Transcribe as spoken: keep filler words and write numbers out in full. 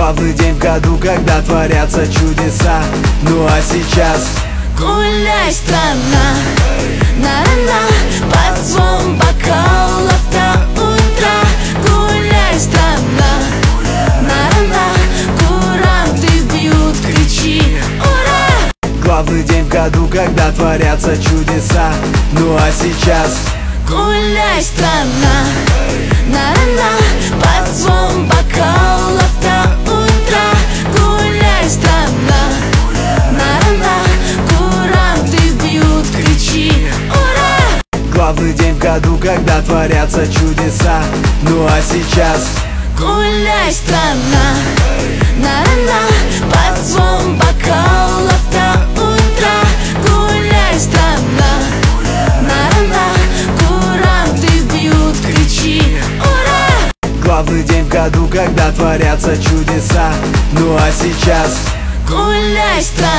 Главный день в году, когда творятся чудеса. Ну а сейчас гуляй, страна, на-на-на, под звон бокалов до утра. Гуляй, страна, на-на-на, куранты бьют, кричи ура! главный день в году, когда творятся чудеса. Ну а сейчас гуляй, страна, на-на-на, под звон бокалов до утра. Гуляй, страна, на-на-на, куранты бьют, кричи ура! главный день в году, когда творятся чудеса. Ну а сейчас гуляй, страна, на-на-на, под звон бокалов до утра. Гуляй, страна, на-на-на, куранты бьют, кричи ура! главный день в году, когда творятся чудеса. Ну а сейчас гуляй, страна.